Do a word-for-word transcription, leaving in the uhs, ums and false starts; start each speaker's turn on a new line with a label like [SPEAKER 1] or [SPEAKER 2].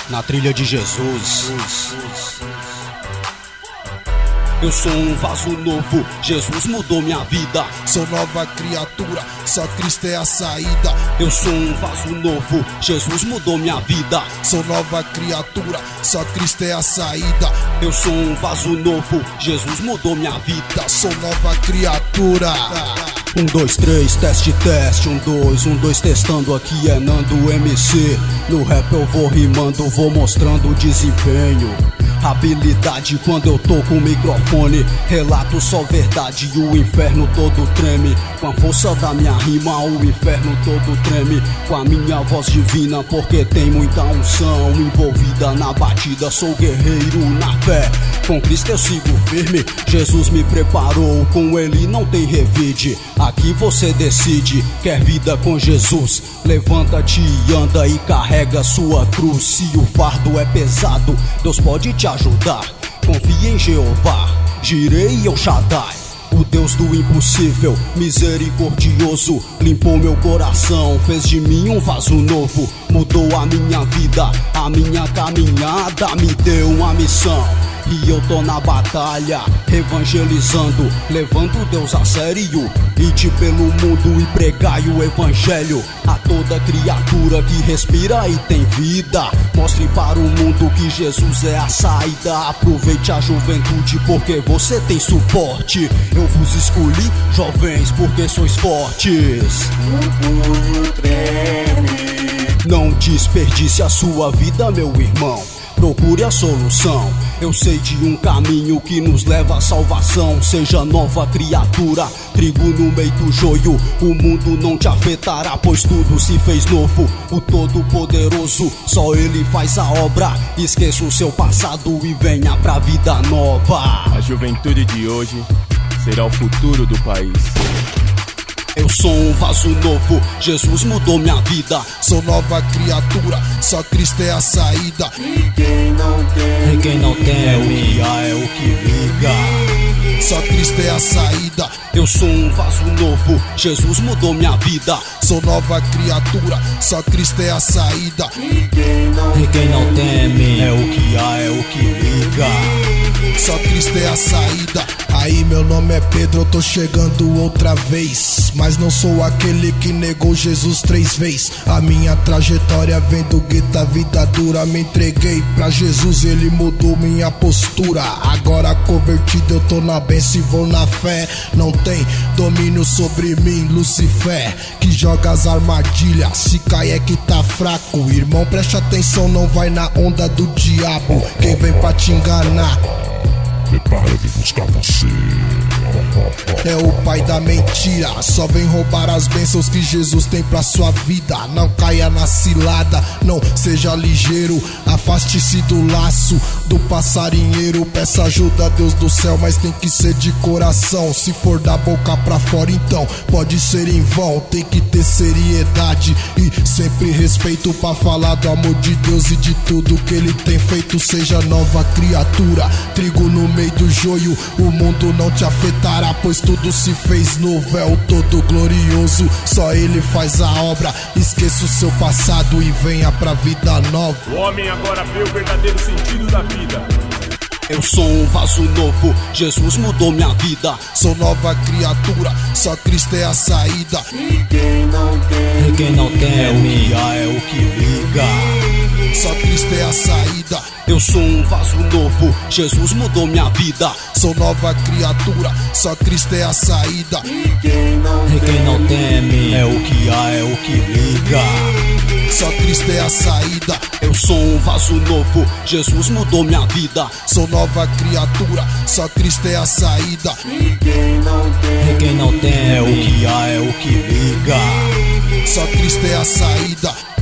[SPEAKER 1] na trilha de Jesus. Eu sou um vaso novo, Jesus mudou minha vida.
[SPEAKER 2] Sou nova criatura, só Cristo é a saída.
[SPEAKER 1] Eu sou um vaso novo, Jesus mudou minha vida.
[SPEAKER 2] Sou nova criatura, só Cristo é a saída.
[SPEAKER 1] Eu sou um vaso novo, Jesus mudou minha vida.
[SPEAKER 2] Sou nova criatura.
[SPEAKER 1] Um, dois, três, teste, teste, um, dois, um, dois, testando, aqui é Nando M C. No rap eu vou rimando, vou mostrando desempenho, habilidade quando eu tô com o microfone. Relato só verdade e o inferno todo treme. Com a força da minha rima o inferno todo treme. Com a minha voz divina porque tem muita unção envolvida na batida. Sou guerreiro na fé, com Cristo eu sigo firme. Jesus me preparou, com ele não tem revide. Aqui você decide, quer vida com Jesus? Levanta-te e anda e carrega sua cruz. Se o fardo é pesado, Deus pode te ajudar. Confia em Jeová, Jirei El Shaddai, o Deus do impossível, misericordioso. Limpou meu coração, fez de mim um vaso novo. Mudou a minha vida, a minha caminhada, me deu uma missão. E eu tô na batalha, evangelizando, levando Deus a sério. Ide pelo mundo e pregai o evangelho a toda criatura que respira e tem vida. Mostre para o mundo que Jesus é a saída. Aproveite a juventude porque você tem suporte. Eu vos escolhi, jovens, porque sois fortes.
[SPEAKER 3] O punho treme.
[SPEAKER 1] Não desperdice a sua vida, meu irmão. Procure a solução. Eu sei de um caminho que nos leva à salvação. Seja nova criatura, trigo no meio do joio. O mundo não te afetará, pois tudo se fez novo. O Todo-Poderoso, só ele faz a obra. Esqueça o seu passado e venha pra vida nova.
[SPEAKER 4] A juventude de hoje será o futuro do país.
[SPEAKER 1] Eu sou um vaso novo, Jesus mudou minha vida.
[SPEAKER 2] Sou nova criatura, só Cristo é a saída.
[SPEAKER 3] E quem não tem,
[SPEAKER 1] e quem não tem é o que há, é o que liga.
[SPEAKER 2] Só Cristo é a saída.
[SPEAKER 1] Eu sou um vaso novo, Jesus mudou minha vida.
[SPEAKER 2] Sou nova criatura, só Cristo é a saída.
[SPEAKER 3] E quem não,
[SPEAKER 1] e quem não teme é o que há, é o que liga.
[SPEAKER 2] Só Cristo é a saída. Aí, meu nome é Pedro, eu tô chegando outra vez. Mas não sou aquele que negou Jesus três vezes. A minha trajetória vem do gueto, a vida dura. Me entreguei pra Jesus, ele mudou minha postura. Agora convertido eu tô na bênção e vou na fé. Não tem domínio sobre mim, Lucifer, que joga as armadilhas. Se cai é que tá fraco. Irmão, preste atenção, não vai na onda do diabo. Quem vem pra te enganar
[SPEAKER 5] prepara de buscar você.
[SPEAKER 2] É o pai da mentira, só vem roubar as bênçãos que Jesus tem pra sua vida. Não caia na cilada, não seja ligeiro. Afaste-se do laço do passarinheiro. Peça ajuda a Deus do céu, mas tem que ser de coração. Se for da boca pra fora, então pode ser em vão. Tem que ter seriedade e sempre respeito pra falar do amor de Deus e de tudo que ele tem feito. Seja nova criatura, trigo no meio do joio. O mundo não te afetará, pois tudo se fez novo. É o todo glorioso, só ele faz a obra. Esqueça o seu passado e venha pra vida nova.
[SPEAKER 4] O homem agora vê o verdadeiro sentido da vida.
[SPEAKER 1] Eu sou um vaso novo, Jesus mudou minha vida.
[SPEAKER 2] Sou nova criatura, só Cristo é a saída.
[SPEAKER 3] E quem não tem,
[SPEAKER 1] e quem não tem é o que há, é o que liga.
[SPEAKER 2] Só Cristo é a saída.
[SPEAKER 1] Eu sou um vaso novo, Jesus mudou minha vida.
[SPEAKER 2] Sou nova criatura, só Cristo é a saída.
[SPEAKER 3] e quem não
[SPEAKER 1] E quem não teme é o que há, é o que liga.
[SPEAKER 2] Só Cristo é a saída.
[SPEAKER 1] Eu sou um vaso novo, Jesus mudou minha vida.
[SPEAKER 2] Sou nova criatura, só Cristo é a saída.
[SPEAKER 3] e quem não tem,
[SPEAKER 1] E quem não tem é o que há, é o que liga.
[SPEAKER 2] Só Cristo é a saída.